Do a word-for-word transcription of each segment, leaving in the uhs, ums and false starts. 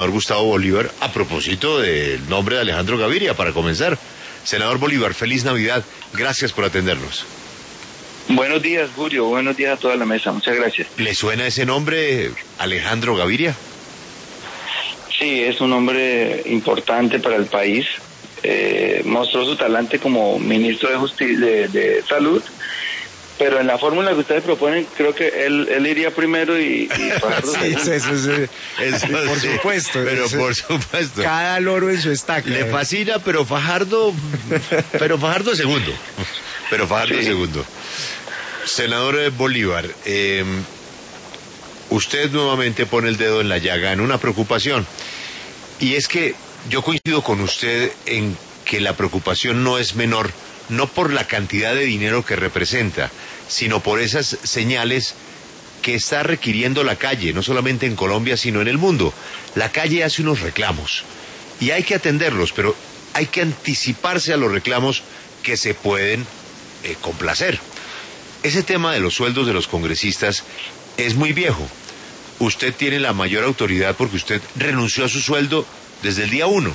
Gustavo Bolívar, a propósito del nombre de Alejandro Gaviria, para comenzar. Senador Bolívar, feliz Navidad, gracias por atendernos. Buenos días, Julio, buenos días a toda la mesa, muchas gracias. ¿Le suena ese nombre, Alejandro Gaviria? Sí, es un hombre importante para el país, eh, mostró su talante como ministro de, Justi- de, de Salud, pero en la fórmula que ustedes proponen, creo que él, él iría primero y, y Fajardo sí, eso, eso, eso, eso, por sí, supuesto. Pero eso, por supuesto. Cada loro en su estaca. Le fascina, pero Fajardo, pero Fajardo segundo. Pero Fajardo sí. segundo. Senador Bolívar, eh, usted nuevamente pone el dedo en la llaga en una preocupación. Y es que yo coincido con usted en que la preocupación no es menor, no por la cantidad de dinero que representa, sino por esas señales que está requiriendo la calle, no solamente en Colombia, sino en el mundo. La calle hace unos reclamos y hay que atenderlos, pero hay que anticiparse a los reclamos que se pueden eh, complacer. Ese tema de los sueldos de los congresistas es muy viejo. Usted tiene la mayor autoridad porque usted renunció a su sueldo desde el día uno.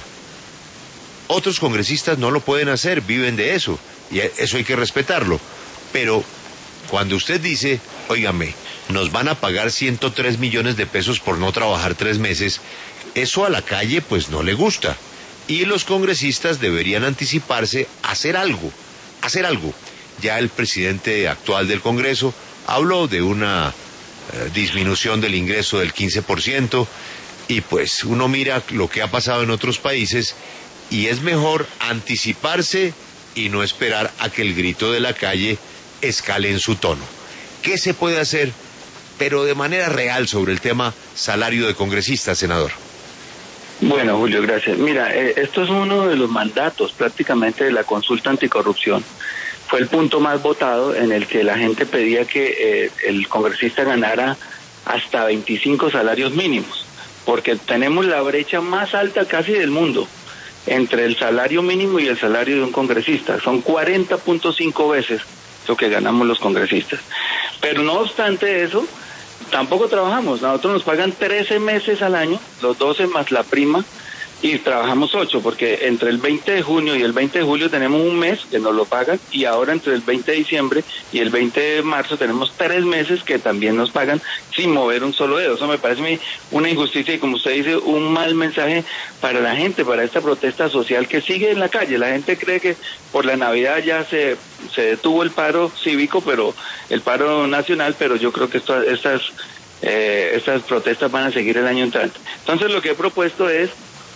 Otros congresistas no lo pueden hacer, viven de eso, y eso hay que respetarlo. Pero cuando usted dice, óigame, nos van a pagar ciento tres millones de pesos por no trabajar tres meses, eso a la calle pues no le gusta. Y los congresistas deberían anticiparse a hacer algo, hacer algo. Ya el presidente actual del Congreso habló de una eh, disminución del ingreso del quince por ciento, y pues uno mira lo que ha pasado en otros países y es mejor anticiparse y no esperar a que el grito de la calle escale en su tono. ¿Qué se puede hacer, pero de manera real, sobre el tema salario de congresistas, senador? Bueno, Julio, gracias. Mira, eh, esto es uno de los mandatos prácticamente de la consulta anticorrupción. Fue el punto más votado en el que la gente pedía que eh, el congresista ganara hasta veinticinco salarios mínimos, porque tenemos la brecha más alta casi del mundo entre el salario mínimo y el salario de un congresista. Son cuarenta punto cinco veces lo que ganamos los congresistas. Pero no obstante eso, tampoco trabajamos. Nosotros nos pagan trece meses al año, los doce más la prima, y trabajamos ocho, porque entre el veinte de junio y el veinte de julio tenemos un mes que nos lo pagan, y ahora entre el veinte de diciembre y el veinte de marzo tenemos tres meses que también nos pagan sin mover un solo dedo. Eso me parece a mí una injusticia y, como usted dice, un mal mensaje para la gente, para esta protesta social que sigue en la calle. La gente cree que por la Navidad ya se, se detuvo el paro cívico, pero el paro nacional, pero yo creo que esto, estas, eh, estas protestas van a seguir el año entrante. Entonces lo que he propuesto es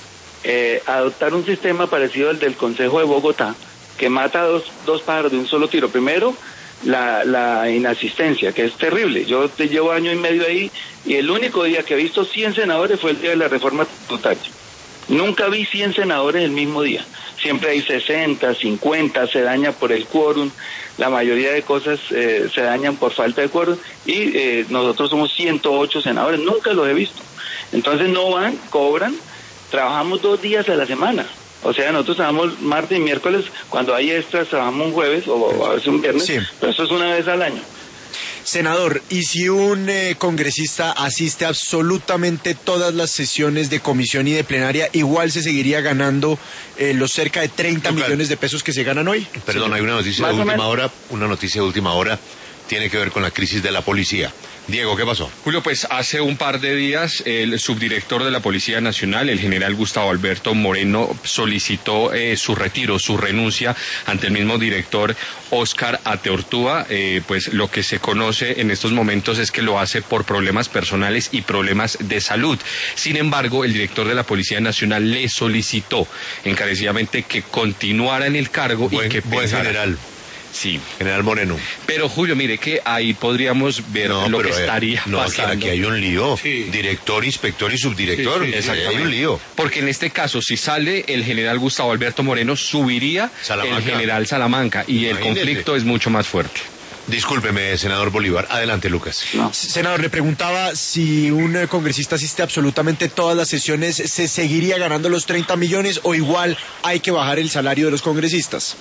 Eh, adoptar un sistema parecido al del Consejo de Bogotá, que mata dos, dos pájaros de un solo tiro. Primero, la, la inasistencia, que es terrible. Yo te llevo año y medio ahí y el único día que he visto cien senadores fue el día de la reforma tributaria. Nunca vi cien senadores el mismo día. Siempre hay sesenta, cincuenta, se daña por el quórum. La mayoría de cosas eh, se dañan por falta de quórum y eh, nosotros somos ciento ocho senadores. Nunca los he visto. Entonces no van, cobran. Trabajamos dos días a la semana. O sea, nosotros trabajamos martes y miércoles, cuando hay extras trabajamos un jueves o a veces un viernes, sí. Pero eso es una vez al año. Senador, ¿y si un eh, congresista asiste a absolutamente todas las sesiones de comisión y de plenaria, igual se seguiría ganando eh, los cerca de treinta millones de pesos que se ganan hoy? Perdón, hay una noticia de última hora, una noticia de última hora, tiene que ver con la crisis de la policía. Diego, ¿qué pasó? Julio, pues hace un par de días el subdirector de la Policía Nacional, el general Gustavo Alberto Moreno, solicitó eh, su retiro, su renuncia ante el mismo director Óscar Ateortúa. Eh, pues lo que se conoce en estos momentos es que lo hace por problemas personales y problemas de salud. Sin embargo, el director de la Policía Nacional le solicitó encarecidamente que continuara en el cargo buen, y que buen pensara. general. Sí. General Moreno. Pero Julio, mire que ahí podríamos ver no, lo pero, que estaría eh, no, pasando. Aquí hay un lío. Sí. Director, inspector y subdirector. Sí, sí, sí, hay un lío. Porque en este caso, si sale el general Gustavo Alberto Moreno, subiría Salamanca. el general Salamanca y Imagínese. El conflicto es mucho más fuerte. Discúlpeme, senador Bolívar. Adelante, Lucas. No. Senador, le preguntaba si un eh, congresista asiste a absolutamente todas las sesiones, ¿se seguiría ganando los treinta millones o igual hay que bajar el salario de los congresistas?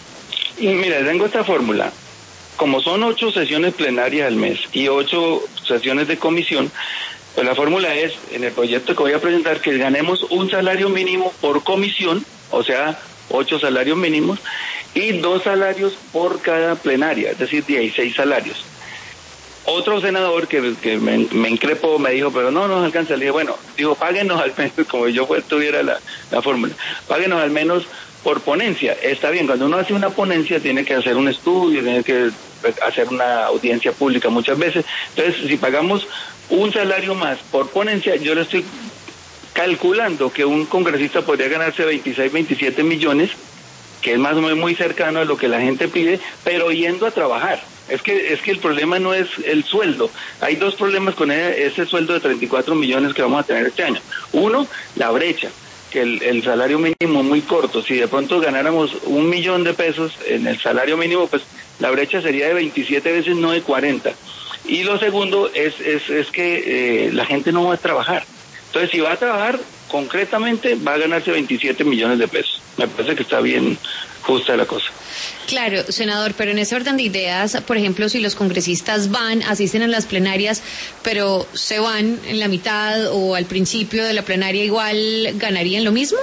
Y mira, tengo esta fórmula. Como son ocho sesiones plenarias al mes y ocho sesiones de comisión, Pues la fórmula es, en el proyecto que voy a presentar, que ganemos un salario mínimo por comisión, o sea, ocho salarios mínimos, y dos salarios por cada plenaria, es decir, dieciséis salarios. Otro senador que, que me, me increpó, me dijo, pero no nos alcanza. Le dije, bueno, digo, páguenos al menos, como yo pues, tuviera la, la fórmula, páguenos al menos por ponencia. Está bien, cuando uno hace una ponencia tiene que hacer un estudio, tiene que hacer una audiencia pública muchas veces. Entonces, si pagamos un salario más por ponencia, yo le estoy calculando que un congresista podría ganarse veintiséis, veintisiete millones, que es más o menos muy cercano a lo que la gente pide, pero yendo a trabajar. Es que es que el problema no es el sueldo. Hay dos problemas con ese, ese sueldo de treinta y cuatro millones que vamos a tener este año. Uno, la brecha, que el, el salario mínimo es muy corto. Si de pronto ganáramos un millón de pesos en el salario mínimo, pues la brecha sería de veintisiete veces, no de cuarenta. Y lo segundo es, es, es que eh, la gente no va a trabajar. Entonces, si va a trabajar, concretamente va a ganarse veintisiete millones de pesos. Me parece que está bien justa la cosa. Claro, senador, pero en ese orden de ideas, por ejemplo, si los congresistas van, asisten a las plenarias, pero se van en la mitad o al principio de la plenaria, ¿igual ganarían lo mismo?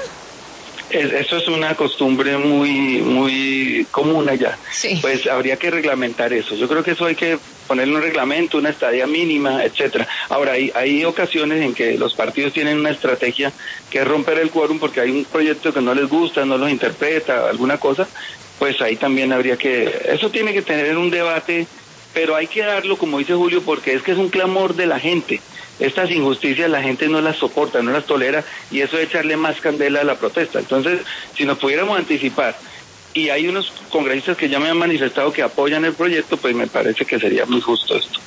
Eso es una costumbre muy muy común allá. Sí. Pues habría que reglamentar eso. Yo creo que eso hay que ponerle un reglamento, una estadía mínima, etcétera. Ahora, hay, hay ocasiones en que los partidos tienen una estrategia que es romper el quórum porque hay un proyecto que no les gusta, no los interpreta, alguna cosa, pues ahí también habría que... Eso tiene que tener un debate, pero hay que darlo, como dice Julio, porque es que es un clamor de la gente. Estas injusticias la gente no las soporta, no las tolera, y eso es echarle más candela a la protesta. Entonces, si nos pudiéramos anticipar, y hay unos congresistas que ya me han manifestado que apoyan el proyecto, pues me parece que sería muy justo esto.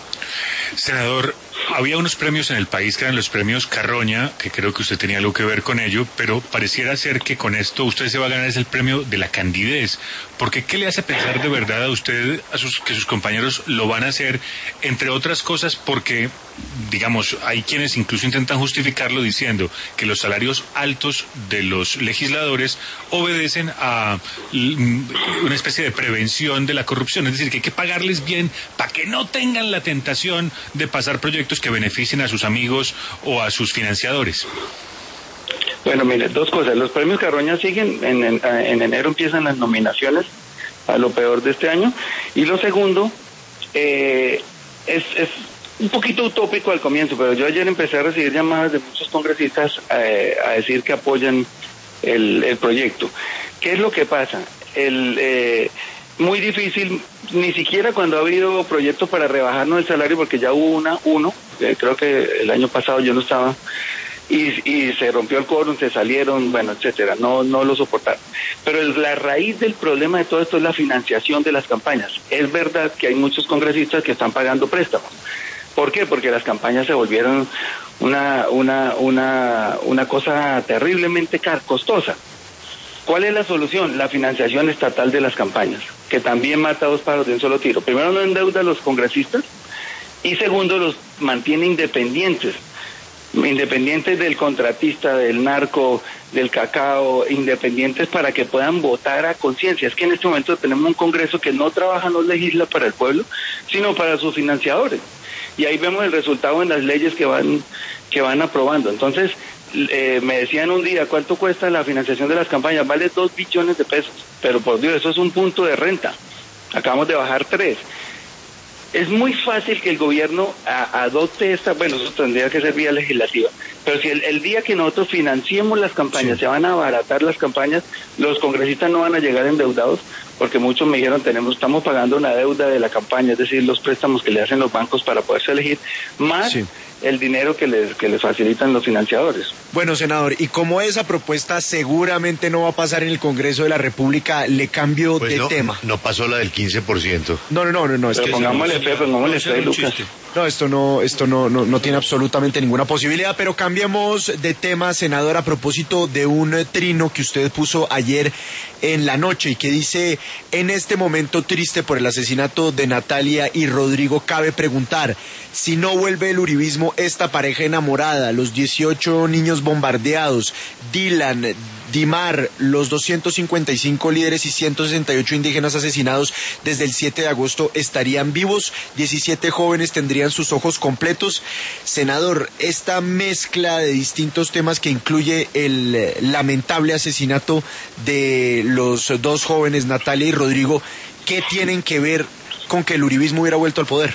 Senador, había unos premios en el país que eran los premios Carroña, que creo que usted tenía algo que ver con ello, pero pareciera ser que con esto usted se va a ganar es el premio de la candidez. Porque ¿qué le hace pensar de verdad a usted a sus, que sus compañeros lo van a hacer? Entre otras cosas porque, digamos, hay quienes incluso intentan justificarlo diciendo que los salarios altos de los legisladores obedecen a una especie de prevención de la corrupción. Es decir, que hay que pagarles bien para que no tengan la tentación de pasar proyectos que beneficien a sus amigos o a sus financiadores. Bueno, mire, dos cosas. Los premios Carroña siguen, en, en, en enero empiezan las nominaciones a lo peor de este año. Y lo segundo, eh, es, es un poquito utópico al comienzo, pero yo ayer empecé a recibir llamadas de muchos congresistas eh, a decir que apoyan el, el proyecto. ¿Qué es lo que pasa? El... Eh, muy difícil, ni siquiera cuando ha habido proyectos para rebajarnos el salario, porque ya hubo una, uno, eh, creo que el año pasado yo no estaba, y, y se rompió el quórum, se salieron, bueno, etcétera, no, no lo soportaron. Pero el, la raíz del problema de todo esto es la financiación de las campañas. Es verdad que hay muchos congresistas que están pagando préstamos. ¿Por qué? Porque las campañas se volvieron una, una, una, una cosa terriblemente car- costosa. ¿Cuál es la solución? La financiación estatal de las campañas, que también mata dos pájaros de un solo tiro. Primero, no endeuda a los congresistas, y segundo, los mantiene independientes, independientes del contratista, del narco, del cacao, independientes para que puedan votar a conciencia. Es que en este momento tenemos un Congreso que no trabaja, no legisla para el pueblo, sino para sus financiadores. Y ahí vemos el resultado en las leyes que van, que van aprobando. Entonces, Eh, me decían un día, ¿cuánto cuesta la financiación de las campañas? Vale dos billones de pesos, pero por Dios, eso es un punto de renta. Acabamos de bajar tres. Es muy fácil que el gobierno a, adopte esta, bueno, eso tendría que ser vía legislativa, pero si el, el día que nosotros financiemos las campañas, sí, se van a abaratar las campañas, los congresistas no van a llegar endeudados, porque muchos me dijeron, tenemos, estamos pagando una deuda de la campaña, es decir, los préstamos que le hacen los bancos para poderse elegir, más sí, el dinero que les, que les facilitan los financiadores. Bueno, senador, y como esa propuesta seguramente no va a pasar en el Congreso de la República, le cambio pues de no, tema. No pasó la del quince por ciento. No, no, no, no, no es pero que pongámosle fe, pongámosle fe, Lucas. No, esto no, esto no, no, no tiene absolutamente ninguna posibilidad, pero cambiemos de tema, senador, a propósito de un trino que usted puso ayer en la noche y que dice: en este momento triste por el asesinato de Natalia y Rodrigo, cabe preguntar, si no vuelve el uribismo, como esta pareja enamorada, los dieciocho niños bombardeados, Dylan, Dimar, los doscientos cincuenta y cinco líderes y ciento sesenta y ocho indígenas asesinados desde el siete de agosto estarían vivos, diecisiete jóvenes tendrían sus ojos completos. Senador, esta mezcla de distintos temas que incluye el lamentable asesinato de los dos jóvenes, Natalia y Rodrigo, ¿qué tienen que ver con que el uribismo hubiera vuelto al poder?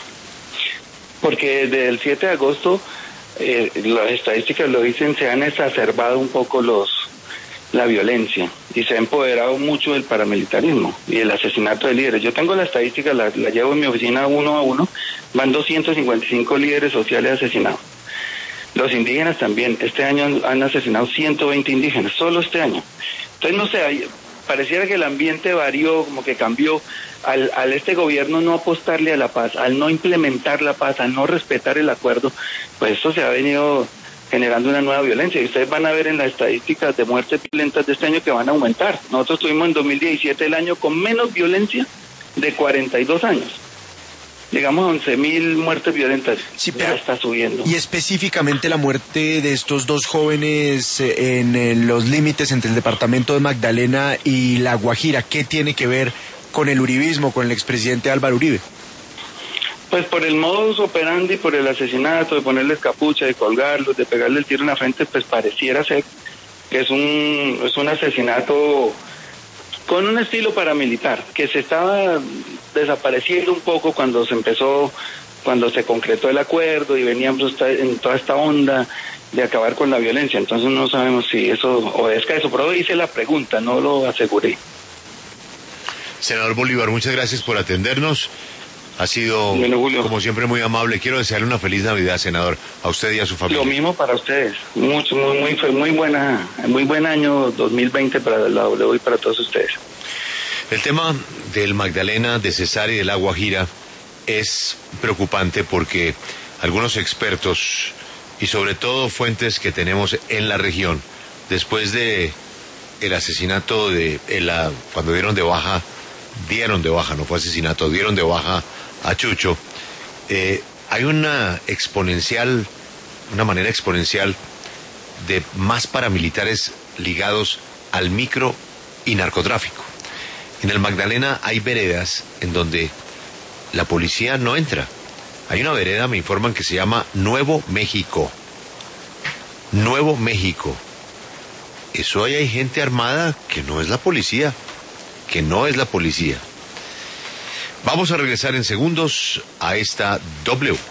Porque desde el siete de agosto, eh, las estadísticas lo dicen, se han exacerbado un poco los la violencia y se ha empoderado mucho el paramilitarismo y el asesinato de líderes. Yo tengo la estadística, la, la llevo en mi oficina uno a uno, van doscientos cincuenta y cinco líderes sociales asesinados. Los indígenas también, este año han, han asesinado ciento veinte indígenas, solo este año. Entonces, no sé, hay, pareciera que el ambiente varió, como que cambió, al, al este gobierno no apostarle a la paz, al no implementar la paz, al no respetar el acuerdo, pues esto se ha venido generando una nueva violencia. Y ustedes van a ver en las estadísticas de muertes violentas de este año que van a aumentar. Nosotros tuvimos en dos mil diecisiete el año con menos violencia de cuarenta y dos años. Llegamos a once mil muertes violentas. Sí, pero, ya está subiendo. Y específicamente la muerte de estos dos jóvenes en, en los límites entre el departamento de Magdalena y La Guajira, ¿qué tiene que ver con el uribismo, con el expresidente Álvaro Uribe? Pues por el modus operandi, por el asesinato, de ponerles capucha, de colgarlos, de pegarle el tiro en la frente, pues pareciera ser que es un, es un asesinato con un estilo paramilitar, que se estaba desapareciendo un poco cuando se empezó, cuando se concretó el acuerdo y veníamos en toda esta onda de acabar con la violencia. Entonces no sabemos si eso obedezca a eso, pero hice la pregunta, no lo aseguré. Senador Bolívar, muchas gracias por atendernos. Ha sido, bueno, como siempre, muy amable. Quiero desearle una feliz Navidad, senador, a usted y a su familia. Lo mismo para ustedes. Mucho, muy, muy, muy buena, muy buen año dos mil veinte para la W y para todos ustedes. El tema del Magdalena, de Cesar y de La Guajira es preocupante porque algunos expertos y sobre todo fuentes que tenemos en la región, después de el asesinato de, el, la, cuando dieron de baja, dieron de baja, no fue asesinato, dieron de baja a Chucho, eh, hay una exponencial, una manera exponencial de más paramilitares ligados al micro y narcotráfico. En el Magdalena hay veredas en donde la policía no entra. Hay una vereda, me informan, que se llama Nuevo México. Nuevo México. Eso ahí hay gente armada que no es la policía, que no es la policía. Vamos a regresar en segundos a esta W.